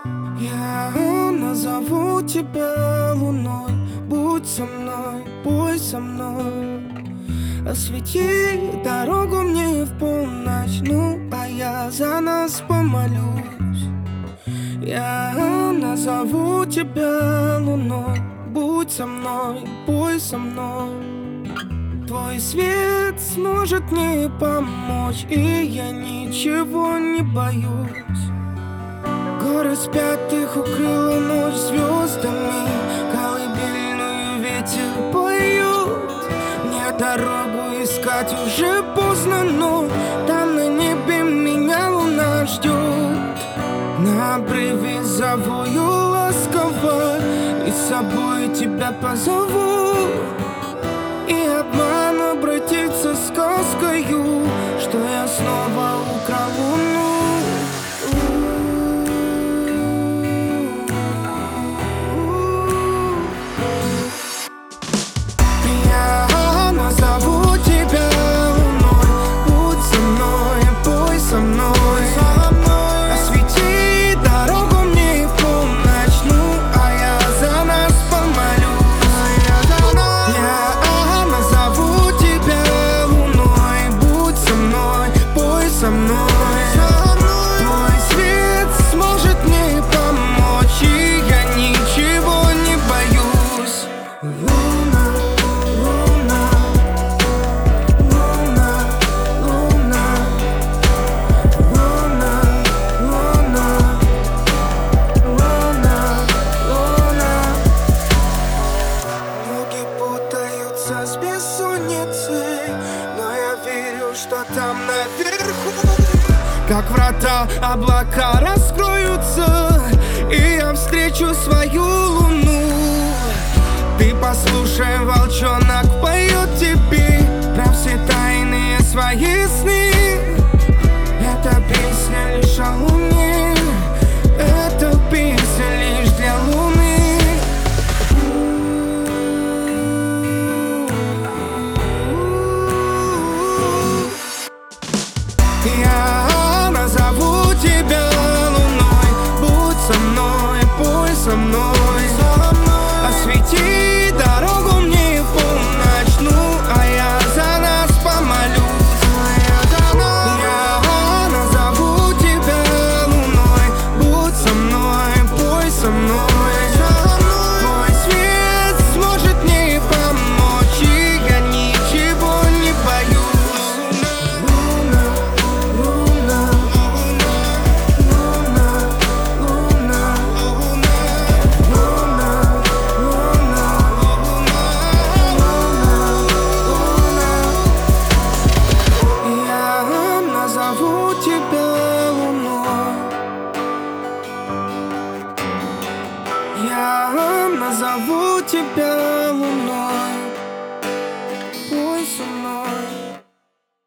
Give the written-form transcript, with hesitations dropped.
Я назову тебя луной. Будь со мной, пой со мной. Освети дорогу мне в полночь. Ну, а я за нас помолюсь. Я назову тебя луной. Будь со мной, пой со мной. Твой свет сможет мне помочь, и я ничего не боюсь. Горы спят, их укрыла ночь звездами. Колыбельную ветер поют. Мне дорогу искать уже поздно, но там на небе меня луна ждет. На обрыве завою ласково, и с собой тебя позову. И обман обратится сказкою, что я снова украл луну. Я назову тебя луной. Будь со мной, пой со мной. Освети дорогу мне в полночь. Ну, а я за нас помолюсь. Я назову тебя луной. Будь со мной, пой со мной. Твой свет сможет мне помочь, и я ничего не боюсь. Луна, луна, луна, луна, луна, луна, луна, луна. Ноги путаются с бессонницей, но я верю, что там наверху, как врата, облака раскроются, и я встречу свою луну. Ты послушай, волчонок поет тебе про все тайные свои сны. Эта песня лишь о луне, эта песня лишь для луны. Я назову тебя луной. Будь со мной, пой со мной. Освети дорогу мне в полночь. Ну, а я за нас помолюсь. Я назову тебя луной. Будь со мной, пой со мной. Твой свет сможет мне помочь, и я ничего не боюсь. Луна, луна, луна, луна, луна, луна, луна. Я назову тебя луной. Я назову тебя луной.